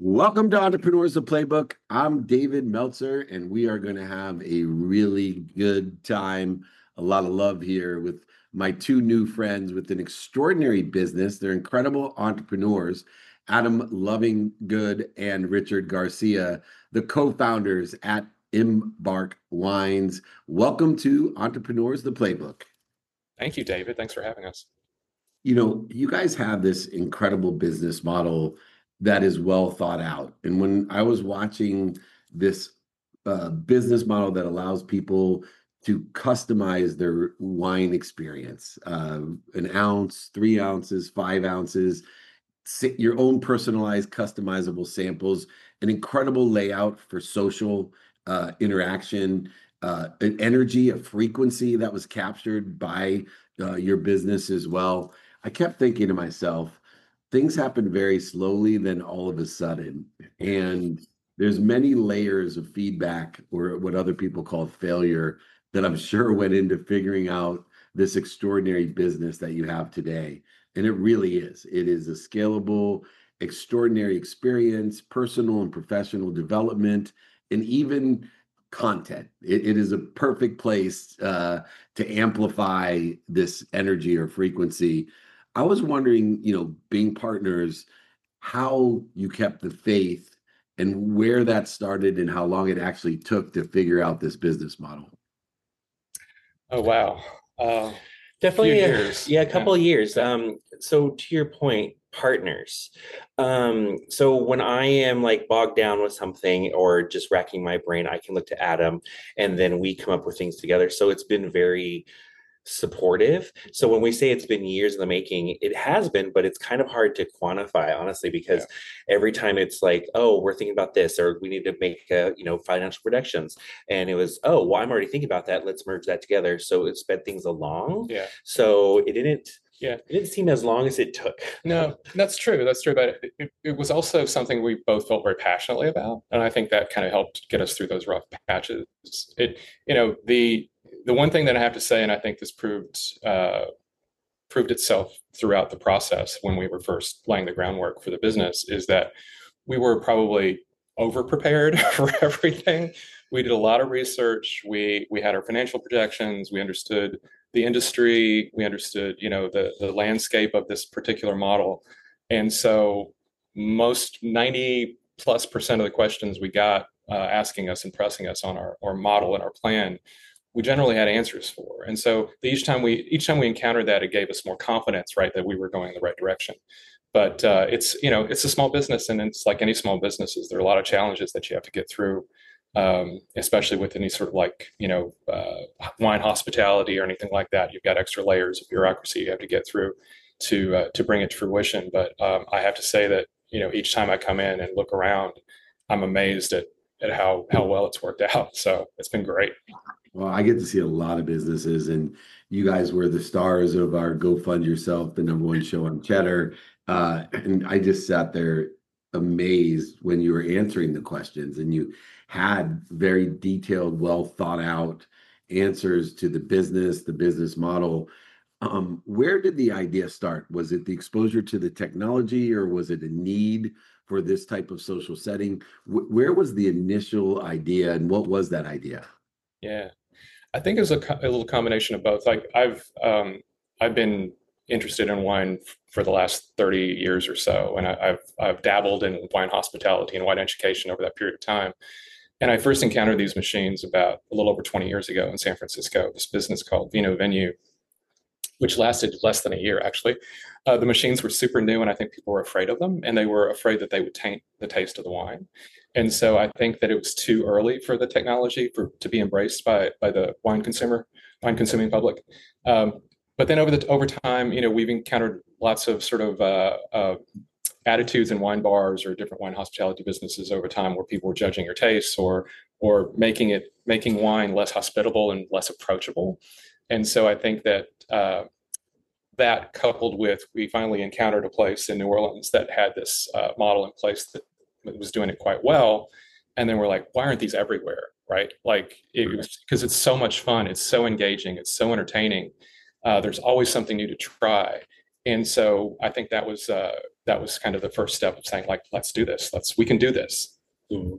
Welcome to Entrepreneurs the Playbook. I'm David Meltzer, and we are going to have a really good time, a lot of love here with my two new friends with an extraordinary business. They're incredible entrepreneurs, Adam Loving Good and Richard Garcia, the co-founders at Embark Wines. Welcome to Entrepreneurs the Playbook. Thank you, David. Thanks for having us. You guys have this incredible business model that is well thought out. And when I was watching this business model that allows people to customize their wine experience, an ounce, 3 ounces, 5 ounces, your own personalized, customizable samples, an incredible layout for social interaction, an energy, a frequency that was captured by your business as well. I kept thinking to myself, things happen very slowly, then all of a sudden. And there's many layers of feedback or what other people call failure that I'm sure went into figuring out this extraordinary business that you have today. And it really is. It is a scalable, extraordinary experience, personal and professional development, and even content. It is a perfect place to amplify this energy or frequency. I was wondering, being partners, how you kept the faith and where that started and how long it actually took to figure out this business model. Oh, wow. A few Definitely, years. yeah, a Yeah. couple of years. So to your point, partners. So when I am like bogged down with something or just racking my brain, I can look to Adam and then we come up with things together. So it's been very supportive. So when we say it's been years in the making, it has been, but it's kind of hard to quantify, honestly, because every time it's like, oh, we're thinking about this, or we need to make financial projections. And it was, oh, well, I'm already thinking about that. Let's merge that together. So it sped things along. Yeah. So it didn't Yeah. it didn't seem as long as it took. No, that's true. That's true. But it was also something we both felt very passionately about. And I think that kind of helped get us through those rough patches. The one thing that I have to say, and I think this proved itself throughout the process when we were first laying the groundwork for the business, is that we were probably over prepared for everything. We did a lot of research. We had our financial projections. We understood the industry. We understood, the landscape of this particular model. And so most 90+% of the questions we got asking us and pressing us on our model and our plan, we generally had answers for. And so each time we encountered that, it gave us more confidence, right, that we were going in the right direction. But it's a small business, and it's like any small businesses. There are a lot of challenges that you have to get through, especially with any sort of wine hospitality or anything like that. You've got extra layers of bureaucracy you have to get through to bring it to fruition. But I have to say that each time I come in and look around, I'm amazed at how well it's worked out. So it's been great. Well, I get to see a lot of businesses, and you guys were the stars of our Go Fund Yourself, the #1 show on Cheddar. And I just sat there amazed when you were answering the questions, and you had very detailed, well thought out answers to the business model. Where did the idea start? Was it the exposure to the technology, or was it a need for this type of social setting? Where was the initial idea, and what was that idea? Yeah. I think it's a little combination of both. Like I've been interested in wine for the last 30 years or so, and I've dabbled in wine hospitality and wine education over that period of time. And I first encountered these machines about a little over 20 years ago in San Francisco. This business called Vino Venue, which lasted less than a year, actually. The machines were super new, and I think people were afraid of them, and they were afraid that they would taint the taste of the wine. And so I think that it was too early for the technology to be embraced by the wine consuming public. But then over time, we've encountered lots of sort of attitudes in wine bars or different wine hospitality businesses over time, where people were judging your tastes or making wine less hospitable and less approachable. And so I think that that coupled with, we finally encountered a place in New Orleans that had this model in place that was doing it quite well. And then we're like, why aren't these everywhere? Right? Like, it was because it's so much fun. It's so engaging. It's so entertaining. There's always something new to try. And so I think that was that was kind of the first step of saying, like, let's do this. We can do this. Mhm.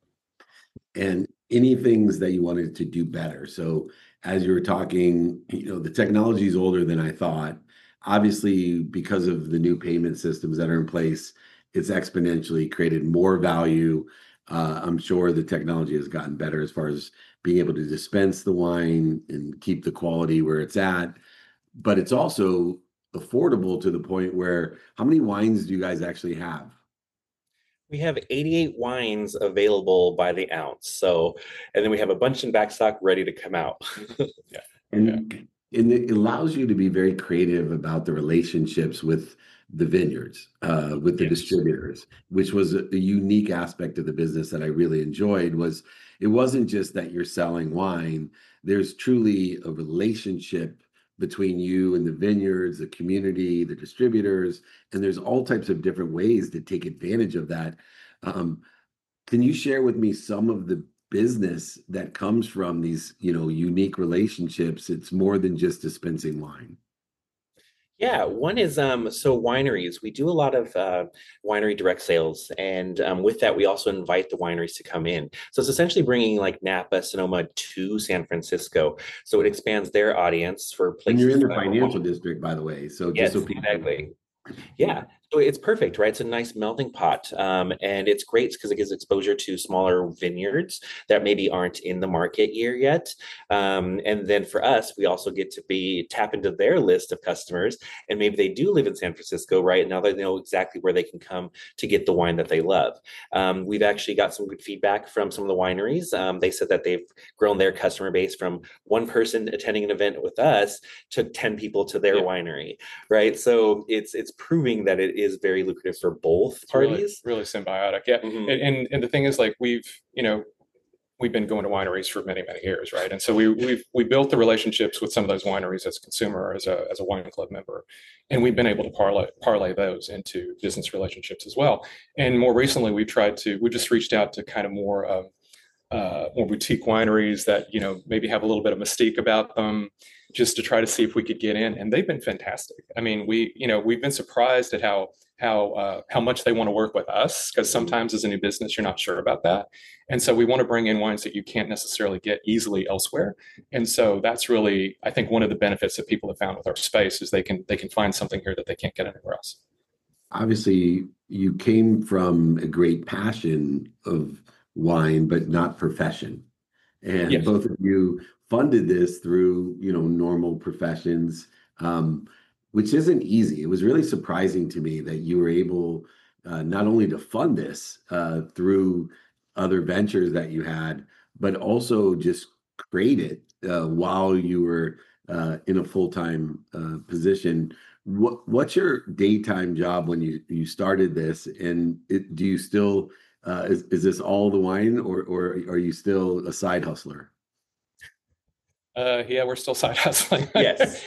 And any things that you wanted to do better. So as you were talking, the technology is older than I thought. Obviously, because of the new payment systems that are in place, it's exponentially created more value. I'm sure the technology has gotten better as far as being able to dispense the wine and keep the quality where it's at. But it's also affordable to the point where how many wines do you guys actually have? We have 88 wines available by the ounce. So, and then we have a bunch in backstock ready to come out. Yeah. And it allows you to be very creative about the relationships with the vineyards, with the Yes. distributors, which was a unique aspect of the business that I really enjoyed. Was it wasn't just that you're selling wine. There's truly a relationship between you and the vineyards, the community, the distributors, and there's all types of different ways to take advantage of that. Um, can you share with me some of the business that comes from these, unique relationships? It's more than just dispensing wine. Yeah, one is so wineries. We do a lot of winery direct sales, and with that, we also invite the wineries to come in. So it's essentially bringing like Napa, Sonoma to San Francisco. So it expands their audience for And you're places. in the financial district, by the way. So just Yes, so people. exactly. Yeah, so it's perfect, right? It's a nice melting pot, and it's great because it gives exposure to smaller vineyards that maybe aren't in the market year yet. And then for us, we also get to be tap into their list of customers, and maybe they do live in San Francisco, right? Now they know exactly where they can come to get the wine that they love. We've actually got some good feedback from some of the wineries. They said that they've grown their customer base from one person attending an event with us to 10 people to their winery, right? So it's proving that it is very lucrative for both It's really, parties. really symbiotic. Yeah. Mhm. And the thing is, like, we've been going to wineries for many, many years, right? And so we built the relationships with some of those wineries as a consumer, or as a wine club member, and we've been able to parlay those into business relationships as well. And more recently, we just reached out to kind of more boutique wineries that maybe have a little bit of mystique about them, just to try to see if we could get in. And they've been fantastic. I mean, we've been surprised at how much they want to work with us, because sometimes as a new business you're not sure about that, and so we want to bring in wines that you can't necessarily get easily elsewhere. And so that's really, I think, one of the benefits that people have found with our space is they can find something here that they can't get anywhere else. Obviously, you came from a great passion of wine, but not profession. And Yes. both of you funded this through, normal professions, which isn't easy. It was really surprising to me that you were able not only to fund this through other ventures that you had, but also just create it while you were in a full-time position. What's your daytime job when you started this? And do you still is this all the wine, or are you still a side hustler? Yeah, we're still side hustling. Yes.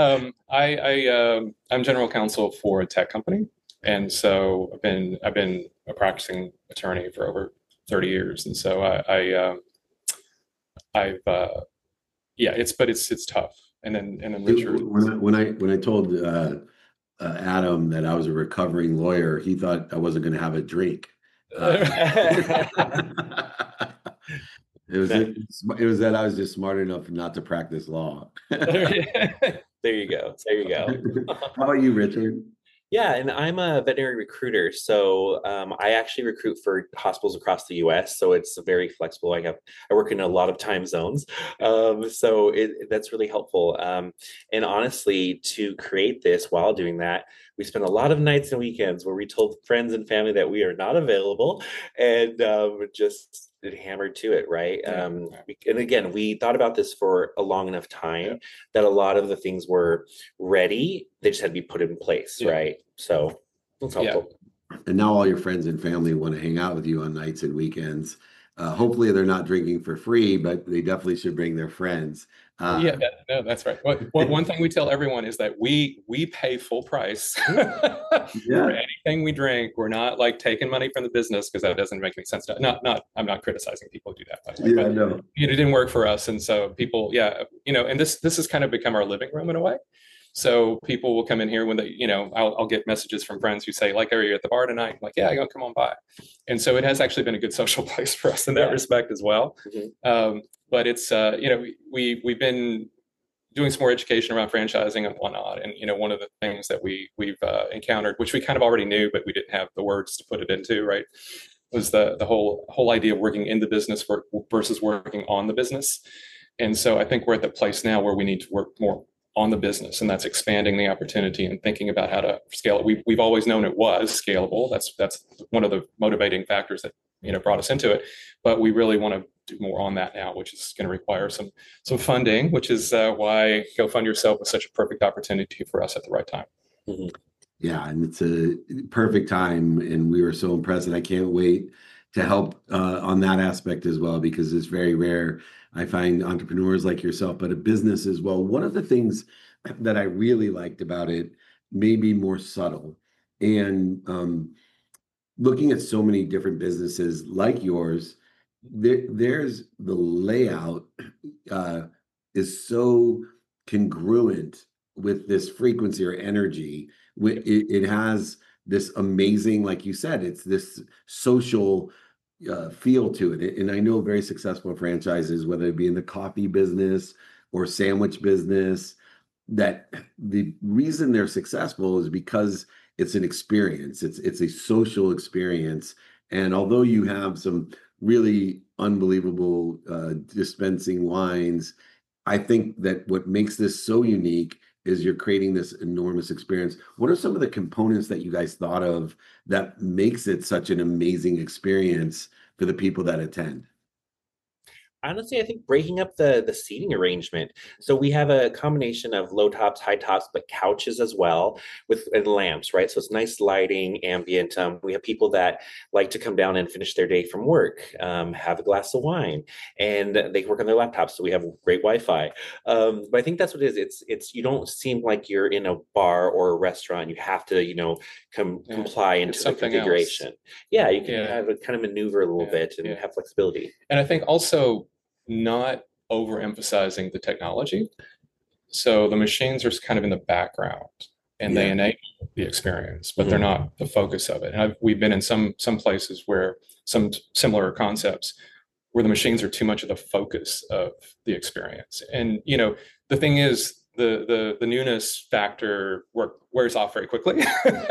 I'm general counsel for a tech company, and so I've been a practicing attorney for over 30 years, and so I've yeah, it's tough. And then Richard. When I told Adam that I was a recovering lawyer, he thought I wasn't going to have a drink. It was that I was just smart enough not to practice law. There you go. There you go. How about you, Richard? Yeah, and I'm a veterinary recruiter. So I actually recruit for hospitals across the US. So it's very flexible. I work in a lot of time zones. So that's really helpful. And honestly, to create this while doing that, we spent a lot of nights and weekends where we told friends and family that we are not available, and just hammered to it, right? And again, we thought about this for a long enough time that a lot of the things were ready. They just had to be put in place, right? So that's helpful. And now all your friends and family want to hang out with you on nights and weekends. Hopefully they're not drinking for free, but they definitely should bring their friends. No, that's right. One thing we tell everyone is that we pay full price for anything we drink. We're not like taking money from the business, because that doesn't make any sense. I'm not criticizing people who do that, by the way, but no. It didn't work for us. And so people, and this has kind of become our living room in a way. So people will come in here when they, I'll get messages from friends who say, like, are you at the bar tonight? I'm like, yeah, I go, come on by. And so it has actually been a good social place for us in that respect as well. But it's, we've been doing some more education around franchising and whatnot. And, one of the things that we've encountered, which we kind of already knew, but we didn't have the words to put it into, right, was the whole idea of working in the business versus working on the business. And so I think we're at the place now where we need to work more on the business, and that's expanding the opportunity and thinking about how to scale it. We've always known it was scalable. That's one of the motivating factors that brought us into it. But we really want to do more on that now, which is going to require some funding, which is why Go Fund Yourself was such a perfect opportunity for us at the right time. Mm-hmm. Yeah, and it's a perfect time, and we were so impressed, and I can't wait to help on that aspect as well, because it's very rare. I find entrepreneurs like yourself, but a business as well. One of the things that I really liked about it, maybe more subtle, and looking at so many different businesses like yours, there's the layout is so congruent with this frequency or energy. It has this amazing, like you said, it's this social feel to it. And I know very successful franchises, whether it be in the coffee business or sandwich business, that the reason they're successful is because it's an experience. It's a social experience. And although you have some really unbelievable dispensing wines, I think that what makes this so unique is you're creating this enormous experience. What are some of the components that you guys thought of that makes it such an amazing experience for the people that attend? Honestly, I think breaking up the seating arrangement. So we have a combination of low tops, high tops, but couches as well and lamps, right? So it's nice lighting, ambient. We have people that like to come down and finish their day from work, have a glass of wine, and they work on their laptops. So we have great Wi-Fi. But I think that's what it is. It's you don't seem like you're in a bar or a restaurant. You have to comply into the configuration. Else. Yeah, you can have a kind of maneuver a little bit and have flexibility. And I think also not overemphasizing the technology. So the machines are kind of in the background and they enable the experience, but they're not the focus of it. And we've been in some places where some similar concepts where the machines are too much of the focus of the experience. And the thing is, the newness factor wears off very quickly.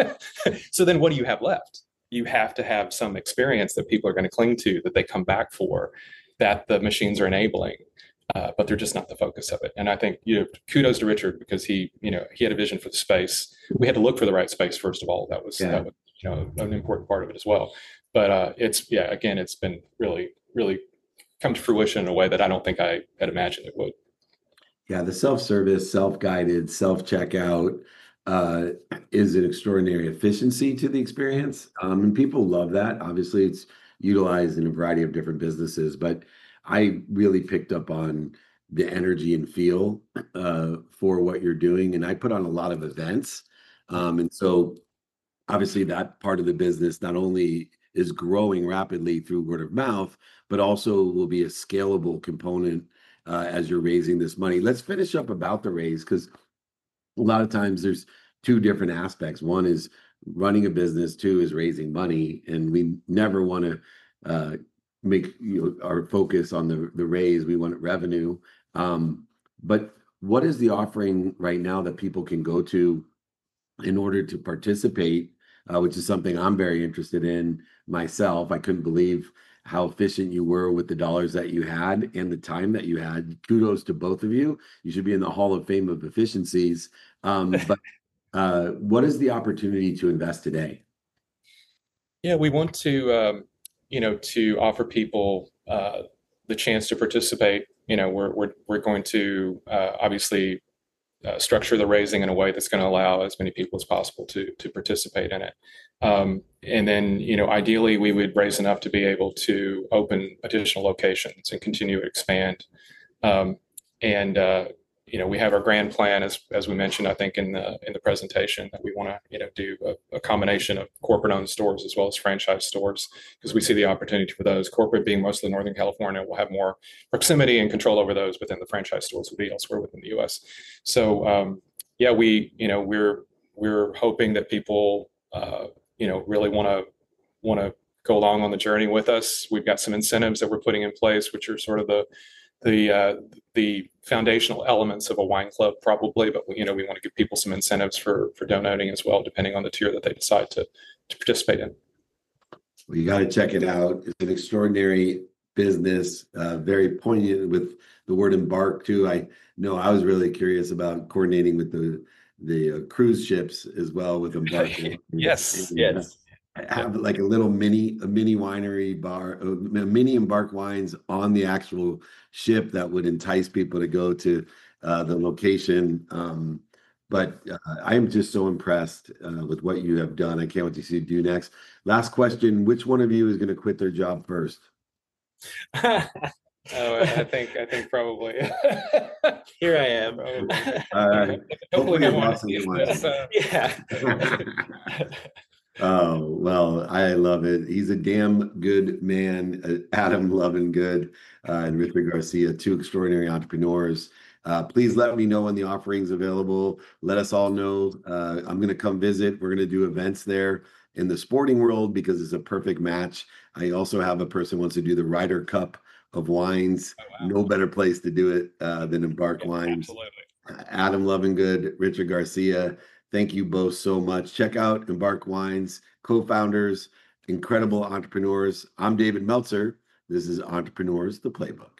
So then what do you have left? You have to have some experience that people are going to cling to, that they come back for, that the machines are enabling, but they're just not the focus of it. And I think kudos to Richard, because he had a vision for the space. We had to look for the right space first of all. That was an important part of it as well. But it's been really, really come to fruition in a way that I don't think I had imagined it would. Yeah, the self-service, self-guided, self-checkout is an extraordinary efficiency to the experience. And people love that. Obviously, it's utilized in a variety of different businesses, but I really picked up on the energy and feel for what you're doing. And I put on a lot of events. And so obviously that part of the business not only is growing rapidly through word of mouth, but also will be a scalable component as you're raising this money. Let's finish up about the raise, because a lot of times there's two different aspects. One is running a business, two is raising money, and we never want to make our focus on the raise. We want revenue. But what is the offering right now that people can go to in order to participate, which is something I'm very interested in myself. I couldn't believe how efficient you were with the dollars that you had and the time that you had. Kudos to both of you. You should be in the Hall of Fame of efficiencies. But what is the opportunity to invest today? Yeah, we want to, to offer people the chance to participate. We're going to obviously structure the raising in a way that's going to allow as many people as possible to participate in it. And then, ideally, we would raise enough to be able to open additional locations and continue to expand. We have our grand plan, as we mentioned, I think in the presentation, that we want to do a combination of corporate-owned stores as well as franchise stores, because we see the opportunity for those. Corporate being mostly Northern California, we'll have more proximity and control over those, but then the franchise stores will be elsewhere within the U.S. So yeah, we're hoping that people really want to go along on the journey with us. We've got some incentives that we're putting in place, which are sort of the foundational elements of a wine club, probably. But we want to give people some incentives for donating as well, depending on the tier that they decide to participate in. Well, you got to check it out. It's an extraordinary business, very poignant with the word embark too. I know I was really curious about coordinating with the cruise ships as well with Embark. Yes. Yes. Have like a mini winery bar, mini Embark wines on the actual ship that would entice people to go to the location. But I am just so impressed with what you have done. I can't wait to see you do next. Last question: which one of you is going to quit their job first? Oh, I think probably. Here I am. Hopefully Hopefully, your no one boss doesn't sees want this. you. Yeah. Oh, well, I love it. He's a damn good man, Adam Lovingood and Richard Garcia, two extraordinary entrepreneurs. Please let me know when the offering's available. Let us all know. I'm going to come visit. We're going to do events there in the sporting world because it's a perfect match. I also have a person who wants to do the Ryder Cup of wines. Oh, wow. No better place to do it than Embark Yeah, Wines. absolutely. Adam Lovingood, Richard Garcia, thank you both so much. Check out Embark Wines, co-founders, incredible entrepreneurs. I'm David Meltzer. This is Entrepreneurs, the Playbook.